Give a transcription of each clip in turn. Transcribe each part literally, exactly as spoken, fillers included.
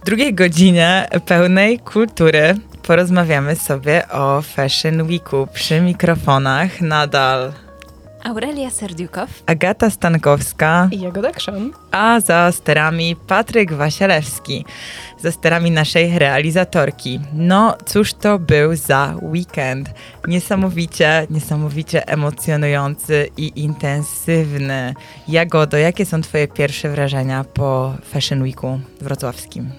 drugiej godzinie pełnej kultury porozmawiamy sobie o Fashion Weeku. Przy mikrofonach nadal Aurelia Serdiukow, Agata Stankowska i Jagoda Krzan, a za sterami Patryk Wasielewski, za sterami naszej realizatorki. No cóż to był za weekend. Niesamowicie, niesamowicie emocjonujący i intensywny. Jagodo, jakie są twoje pierwsze wrażenia po Fashion Weeku wrocławskim?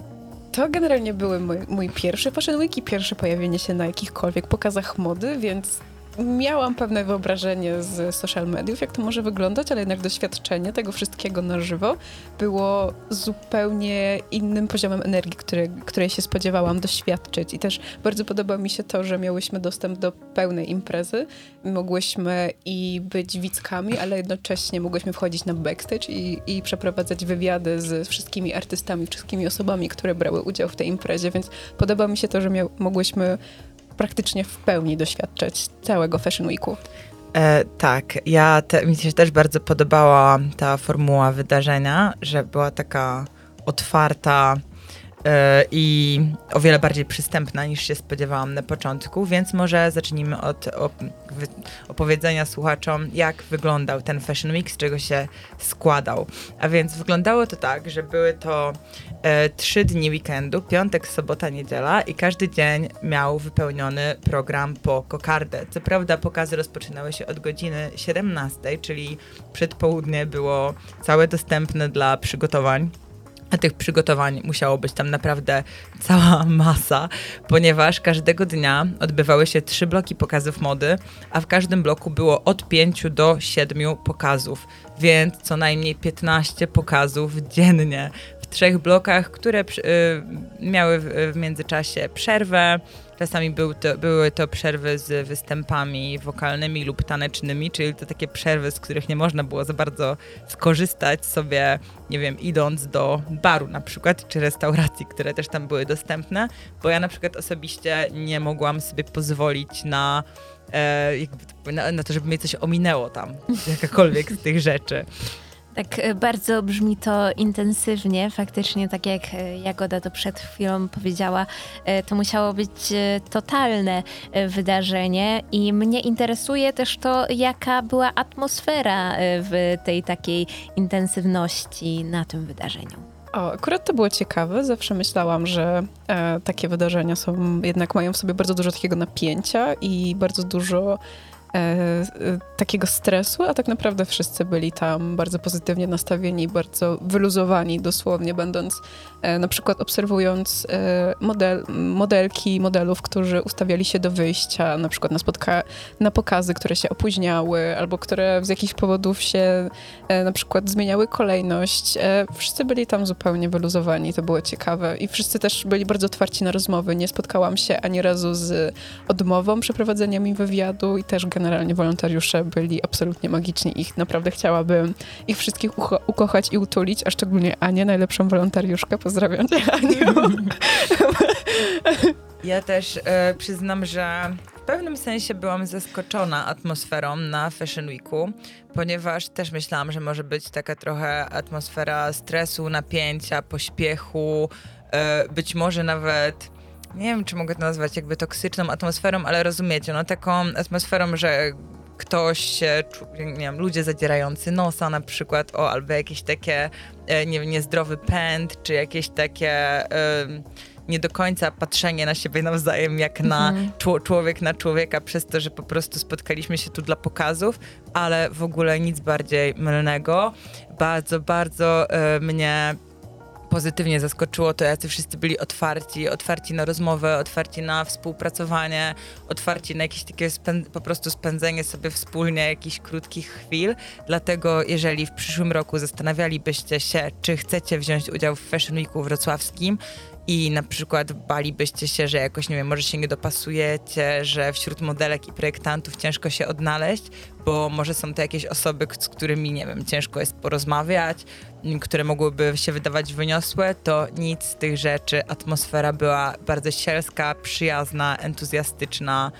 To generalnie były mój, mój pierwszy Fashion Week i pierwsze pojawienie się na jakichkolwiek pokazach mody, więc miałam pewne wyobrażenie z social mediów, jak to może wyglądać, ale jednak doświadczenie tego wszystkiego na żywo było zupełnie innym poziomem energii, który, której się spodziewałam doświadczyć. I też bardzo podoba mi się to, że miałyśmy dostęp do pełnej imprezy. Mogłyśmy i być widzkami, ale jednocześnie mogłyśmy wchodzić na backstage i, i przeprowadzać wywiady z wszystkimi artystami, wszystkimi osobami, które brały udział w tej imprezie, więc podoba mi się to, że miał, mogłyśmy praktycznie w pełni doświadczać całego Fashion Weeku. E, tak, ja te, mi się też bardzo podobała ta formuła wydarzenia, że była taka otwarta e, i o wiele bardziej przystępna niż się spodziewałam na początku, więc może zacznijmy od op- opowiedzenia słuchaczom, jak wyglądał ten Fashion Week, z czego się składał. A więc wyglądało to tak, że były to e, trzy dni weekendu, piątek, sobota, niedziela i każdy dzień miał wypełniony program po kokardę. Co prawda pokazy rozpoczynały się od godziny siedemnastej, czyli przedpołudnie było całe dostępne dla przygotowań. A tych przygotowań musiało być tam naprawdę cała masa, ponieważ każdego dnia odbywały się trzy bloki pokazów mody, a w każdym bloku było od pięciu do siedmiu pokazów, więc co najmniej piętnaście pokazów dziennie w trzech blokach, które y, miały w, w międzyczasie przerwę. Czasami był to, były to przerwy z występami wokalnymi lub tanecznymi, czyli to takie przerwy, z których nie można było za bardzo skorzystać sobie, nie wiem, idąc do baru na przykład, czy restauracji, które też tam były dostępne, bo ja na przykład osobiście nie mogłam sobie pozwolić na, e, jakby, na, na to, żeby mnie coś ominęło tam, jakakolwiek z tych rzeczy. Tak bardzo brzmi to intensywnie, faktycznie tak jak Jagoda to przed chwilą powiedziała, to musiało być totalne wydarzenie i mnie interesuje też to, jaka była atmosfera w tej takiej intensywności na tym wydarzeniu. O, akurat to było ciekawe. Zawsze myślałam, że e, takie wydarzenia są, jednak mają w sobie bardzo dużo takiego napięcia i bardzo dużo E, e, takiego stresu, a tak naprawdę wszyscy byli tam bardzo pozytywnie nastawieni, bardzo wyluzowani dosłownie, będąc e, na przykład obserwując e, model, modelki, modelów, którzy ustawiali się do wyjścia, na przykład na, spotka- na pokazy, które się opóźniały, albo które z jakichś powodów się e, na przykład zmieniały kolejność. E, wszyscy byli tam zupełnie wyluzowani, to było ciekawe i wszyscy też byli bardzo otwarci na rozmowy. Nie spotkałam się ani razu z odmową przeprowadzenia mi wywiadu i też generalnie Generalnie wolontariusze byli absolutnie magiczni. Ich naprawdę chciałabym ich wszystkich ucho- ukochać i utulić, a szczególnie Anię, najlepszą wolontariuszkę. Pozdrawiam cię, Aniu. Ja też e, przyznam, że w pewnym sensie byłam zaskoczona atmosferą na Fashion Weeku, ponieważ też myślałam, że może być taka trochę atmosfera stresu, napięcia, pośpiechu, e, być może nawet nie wiem, czy mogę to nazwać jakby toksyczną atmosferą, ale rozumiecie, no taką atmosferą, że ktoś się, nie wiem, ludzie zadzierający nosa na przykład, o, albo jakieś takie, nie wiem, niezdrowy pęd, czy jakieś takie y, nie do końca patrzenie na siebie nawzajem, jak na mhm. czł- człowiek na człowieka, przez to, że po prostu spotkaliśmy się tu dla pokazów, ale w ogóle nic bardziej mylnego. Bardzo, bardzo y, mnie pozytywnie zaskoczyło to, jacy wszyscy byli otwarci, otwarci na rozmowę, otwarci na współpracowanie, otwarci na jakieś takie spę- po prostu spędzenie sobie wspólnie jakichś krótkich chwil. Dlatego jeżeli w przyszłym roku zastanawialibyście się, czy chcecie wziąć udział w Fashion Weeku wrocławskim i na przykład balibyście się, że jakoś, nie wiem, może się nie dopasujecie, że wśród modelek i projektantów ciężko się odnaleźć, bo może są to jakieś osoby, z którymi, nie wiem, ciężko jest porozmawiać, które mogłyby się wydawać wyniosłe, to nic z tych rzeczy. Atmosfera była bardzo sielska, przyjazna, entuzjastyczna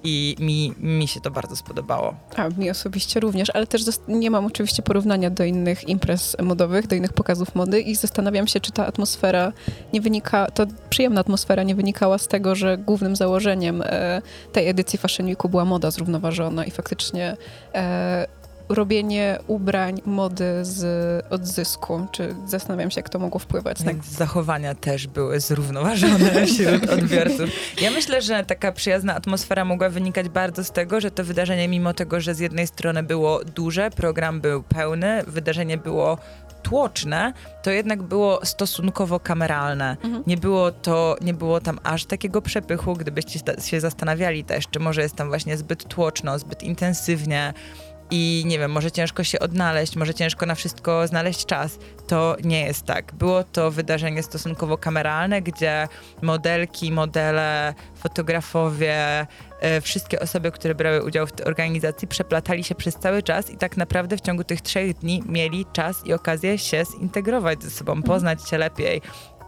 i mi, mi się to bardzo spodobało. A, mi osobiście również, ale też zas- nie mam oczywiście porównania do innych imprez modowych, do innych pokazów mody i zastanawiam się, czy ta atmosfera nie wynika, to przyjemna atmosfera nie wynikała z tego, że głównym założeniem e, tej edycji Fashion Weeku była moda zrównoważona i faktycznie e, robienie ubrań, mody z odzysku. Czy zastanawiam się, jak to mogło wpływać na... Więc zachowania też były zrównoważone wśród odbiorców. Ja myślę, że taka przyjazna atmosfera mogła wynikać bardzo z tego, że to wydarzenie, mimo tego, że z jednej strony było duże, program był pełny, wydarzenie było tłoczne, to jednak było stosunkowo kameralne. Mhm. Nie było to, nie było tam aż takiego przepychu, gdybyście się zastanawiali też, czy może jest tam właśnie zbyt tłoczno, zbyt intensywnie, i nie wiem, może ciężko się odnaleźć, może ciężko na wszystko znaleźć czas. To nie jest tak. Było to wydarzenie stosunkowo kameralne, gdzie modelki, modele, fotografowie, e, wszystkie osoby, które brały udział w tej organizacji, przeplatali się przez cały czas i tak naprawdę w ciągu tych trzech dni mieli czas i okazję się zintegrować ze sobą, poznać się lepiej.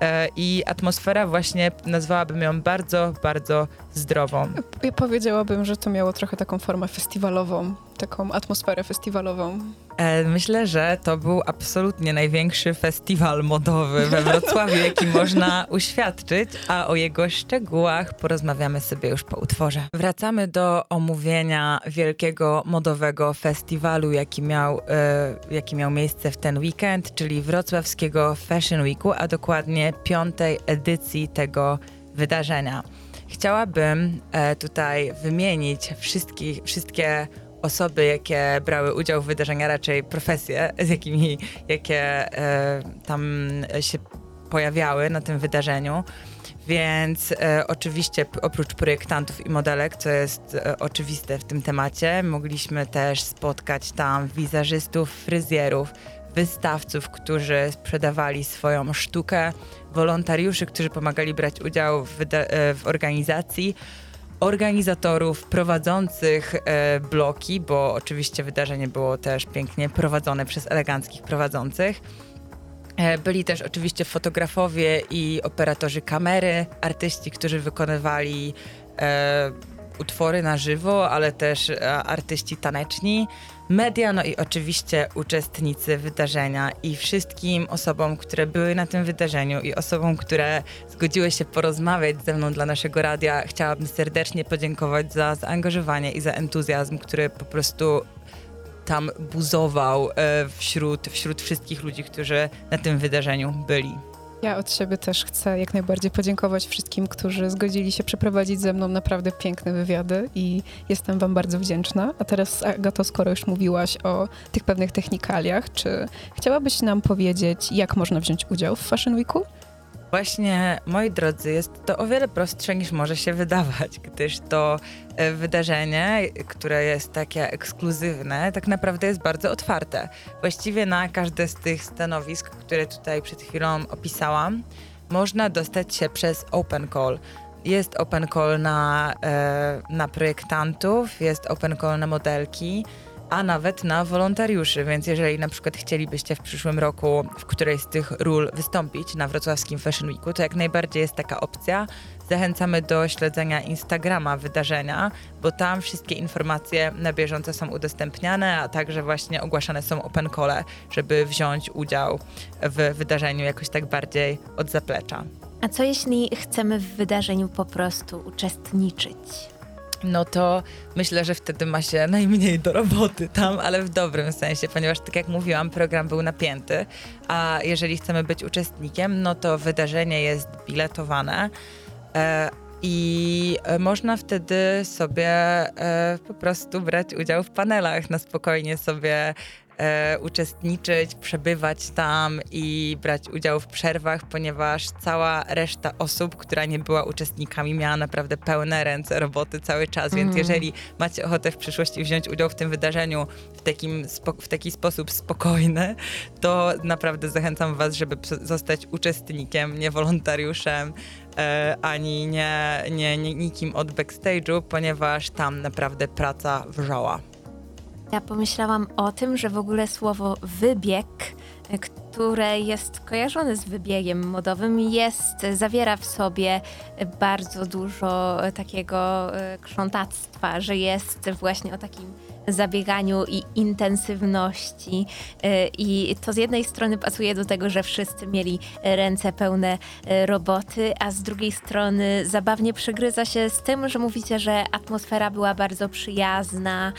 I atmosfera właśnie, nazwałabym ją bardzo, bardzo zdrową. Ja powiedziałabym, że to miało trochę taką formę festiwalową, taką atmosferę festiwalową. Myślę, że to był absolutnie największy festiwal modowy we Wrocławiu, jaki można uświadczyć, a o jego szczegółach porozmawiamy sobie już po utworze. Wracamy do omówienia wielkiego modowego festiwalu, jaki miał, y, jaki miał miejsce w ten weekend, czyli wrocławskiego Fashion Weeku, a dokładnie piątej edycji tego wydarzenia. Chciałabym e, tutaj wymienić wszystkich, wszystkie osoby, jakie brały udział w wydarzeniu, raczej profesje, z jakimi, jakie e, tam się pojawiały na tym wydarzeniu. Więc e, oczywiście oprócz projektantów i modelek, co jest e, oczywiste w tym temacie, mogliśmy też spotkać tam wizerzystów, fryzjerów, wystawców, którzy sprzedawali swoją sztukę, wolontariuszy, którzy pomagali brać udział w, wyda- w organizacji, organizatorów prowadzących e, bloki, bo oczywiście wydarzenie było też pięknie prowadzone przez eleganckich prowadzących. E, byli też oczywiście fotografowie i operatorzy kamery, artyści, którzy wykonywali e, utwory na żywo, ale też e, artyści taneczni, media, no i oczywiście uczestnicy wydarzenia i wszystkim osobom, które były na tym wydarzeniu i osobom, które zgodziły się porozmawiać ze mną dla naszego radia, chciałabym serdecznie podziękować za zaangażowanie i za entuzjazm, który po prostu tam buzował e, wśród, wśród wszystkich ludzi, którzy na tym wydarzeniu byli. Ja od siebie też chcę jak najbardziej podziękować wszystkim, którzy zgodzili się przeprowadzić ze mną naprawdę piękne wywiady i jestem wam bardzo wdzięczna. A teraz, Agato, skoro już mówiłaś o tych pewnych technikaliach, czy chciałabyś nam powiedzieć, jak można wziąć udział w Fashion Weeku? Właśnie, moi drodzy, jest to o wiele prostsze niż może się wydawać, gdyż to e, wydarzenie, które jest takie ekskluzywne, tak naprawdę jest bardzo otwarte. Właściwie na każde z tych stanowisk, które tutaj przed chwilą opisałam, można dostać się przez open call. Jest open call na, e, na projektantów, jest open call na modelki, a nawet na wolontariuszy, więc jeżeli na przykład chcielibyście w przyszłym roku w którejś z tych ról wystąpić na wrocławskim Fashion Weeku, to jak najbardziej jest taka opcja. Zachęcamy do śledzenia Instagrama wydarzenia, bo tam wszystkie informacje na bieżąco są udostępniane, a także właśnie ogłaszane są open call, żeby wziąć udział w wydarzeniu jakoś tak bardziej od zaplecza. A co jeśli chcemy w wydarzeniu po prostu uczestniczyć? No to myślę, że wtedy ma się najmniej do roboty tam, ale w dobrym sensie, ponieważ tak jak mówiłam, program był napięty, a jeżeli chcemy być uczestnikiem, no to wydarzenie jest biletowane e, i można wtedy sobie e, po prostu brać udział w panelach, na spokojnie sobie E, uczestniczyć, przebywać tam i brać udział w przerwach, ponieważ cała reszta osób, która nie była uczestnikami, miała naprawdę pełne ręce roboty cały czas, więc mm. jeżeli macie ochotę w przyszłości wziąć udział w tym wydarzeniu w, takim spo- w taki sposób spokojny, to naprawdę zachęcam was, żeby zostać uczestnikiem, nie wolontariuszem, e, ani nie, nie, nie nikim od backstage'u, ponieważ tam naprawdę praca wrzała. Ja pomyślałam o tym, że w ogóle słowo wybieg, które jest kojarzone z wybiegiem modowym, jest, zawiera w sobie bardzo dużo takiego krzątactwa, że jest właśnie o takim zabieganiu i intensywności. I to z jednej strony pasuje do tego, że wszyscy mieli ręce pełne roboty, a z drugiej strony zabawnie przegryza się z tym, że mówicie, że atmosfera była bardzo przyjazna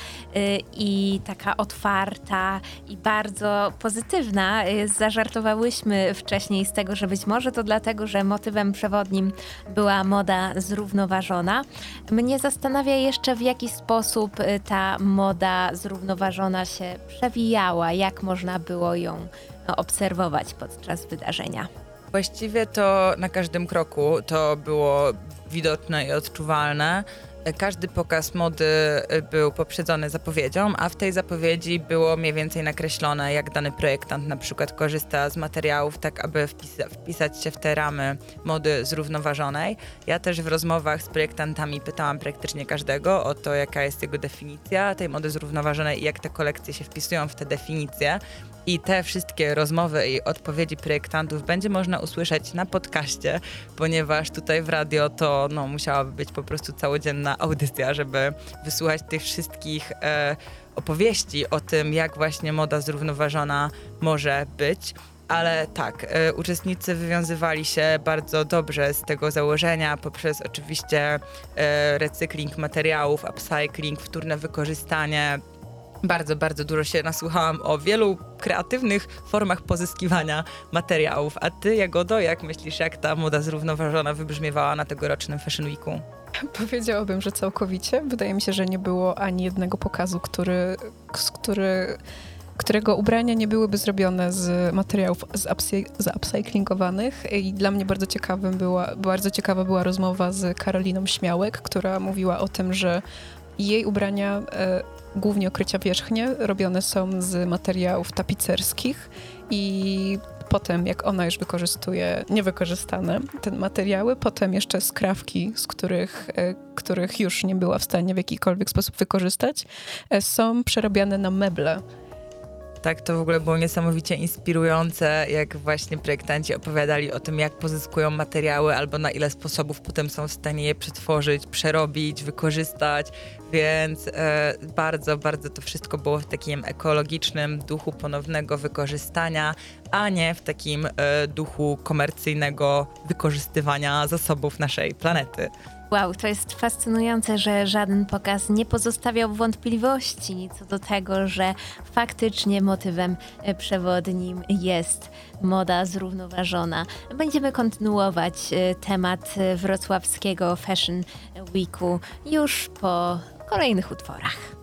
i taka otwarta i bardzo pozytywna. Zażartowałyśmy wcześniej z tego, że być może to dlatego, że motywem przewodnim była moda zrównoważona. Mnie zastanawia jeszcze, w jaki sposób ta moda zrównoważona się przewijała, jak można było ją obserwować podczas wydarzenia. Właściwie to na każdym kroku to było widoczne i odczuwalne. Każdy pokaz mody był poprzedzony zapowiedzią, a w tej zapowiedzi było mniej więcej nakreślone, jak dany projektant na przykład korzysta z materiałów, tak aby wpisa- wpisać się w te ramy mody zrównoważonej. Ja też w rozmowach z projektantami pytałam praktycznie każdego o to, jaka jest jego definicja tej mody zrównoważonej i jak te kolekcje się wpisują w te definicje. I te wszystkie rozmowy i odpowiedzi projektantów będzie można usłyszeć na podcaście, ponieważ tutaj w radio to no, musiałaby być po prostu całodzienna audycja, żeby wysłuchać tych wszystkich e, opowieści o tym, jak właśnie moda zrównoważona może być. Ale tak, e, uczestnicy wywiązywali się bardzo dobrze z tego założenia poprzez oczywiście e, recykling materiałów, upcycling, wtórne wykorzystanie. Bardzo, bardzo dużo się nasłuchałam o wielu kreatywnych formach pozyskiwania materiałów. A ty, Jagodo, jak myślisz, jak ta moda zrównoważona wybrzmiewała na tegorocznym Fashion Weeku? Powiedziałabym, że całkowicie. Wydaje mi się, że nie było ani jednego pokazu, który, z który, którego ubrania nie byłyby zrobione z materiałów z, upcy, z upcyclingowanych. I dla mnie bardzo ciekawym była, bardzo ciekawa była rozmowa z Karoliną Śmiałek, która mówiła o tym, że jej ubrania, e, głównie okrycia wierzchnie, robione są z materiałów tapicerskich i potem, jak ona już wykorzystuje niewykorzystane te materiały, potem jeszcze skrawki, z których, e, których już nie była w stanie w jakikolwiek sposób wykorzystać, e, są przerabiane na meble. Tak, to w ogóle było niesamowicie inspirujące, jak właśnie projektanci opowiadali o tym, jak pozyskują materiały albo na ile sposobów potem są w stanie je przetworzyć, przerobić, wykorzystać, więc e, bardzo, bardzo to wszystko było w takim ekologicznym duchu ponownego wykorzystania, a nie w takim e, duchu komercyjnego wykorzystywania zasobów naszej planety. Wow, to jest fascynujące, że żaden pokaz nie pozostawiał wątpliwości co do tego, że faktycznie motywem przewodnim jest moda zrównoważona. Będziemy kontynuować temat wrocławskiego Fashion Weeku już po kolejnych utworach.